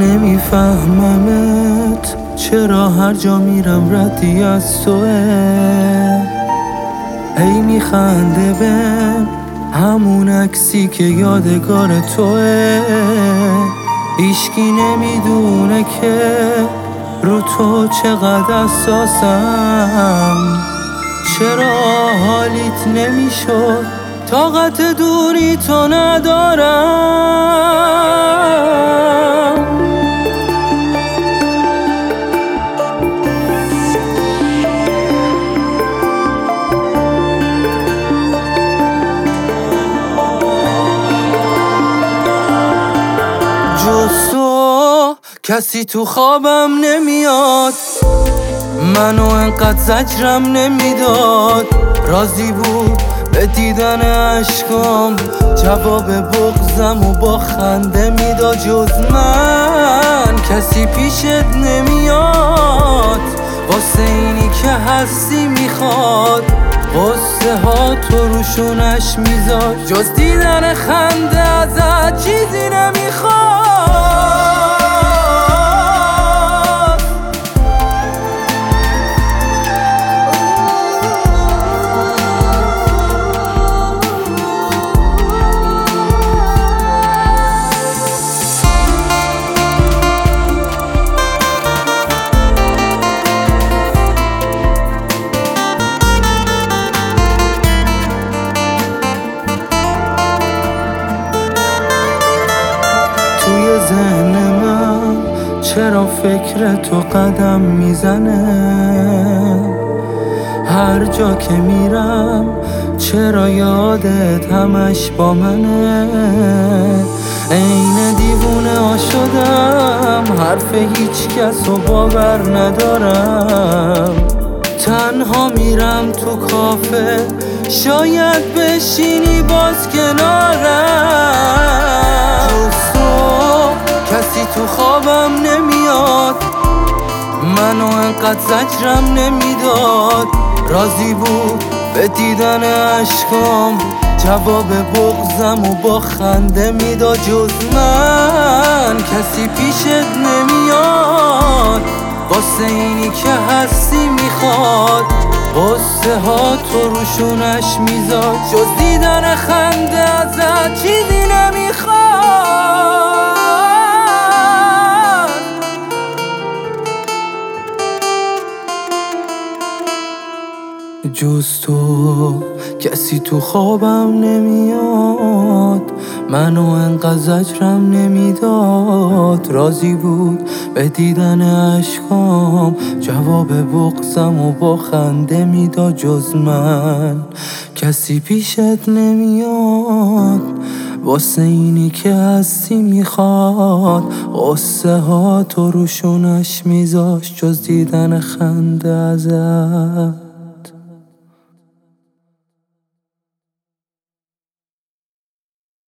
نمیفهممت چرا هر جا میرم ردی از توه. هی میخنده بهم همون عکسی که یادگار توه. هیچکی نمیدونه که رو تو چقدر حساسم. چرا حالیت نمیشد طاقت دوری تو ندارم. جز تو کسی تو خوابم نمیاد، منو انقدر زجرم نمیداد. راضی بود به دیدن عشقام، جواب بغضم و با خنده میداد. جز من کسی پیشت نمیاد، واسه اینی که هستی میخواد قصه ها تو روشونش میذار. جز دیدن خنده ازت چیزی نمیخواد. توی ذهن من چرا فکر تو قدم میزنه؟ هر جا که میرم چرا یادت همش با منه؟ عین دیوونه ها شدم، حرف هیچ کس رو باور ندارم. تنها میرم تو کافه، شاید بشینی باز کنارم. کسی تو خوابم نمیاد، منو انقدر زجرم نمیداد. راضی بود به دیدن عشقام، جواب بغضم و با خنده میداد. جز من کسی پیشت نمیاد، واسه اینی که هستی میخواد قصه ها تو روشونش میذاد. جز دیدن خنده ازت چیزی نمیخواد. جز تو کسی تو خوابم نمیاد، منو انقدر زجرم نمیداد. راضی بود به دیدن عشقام، جواب بغضم و با خنده میداد. جز من کسی پیشت نمیاد، واسه اینی که هستی میخواد قصه ها تو روشونش میذاشت. جز دیدن خنده ازت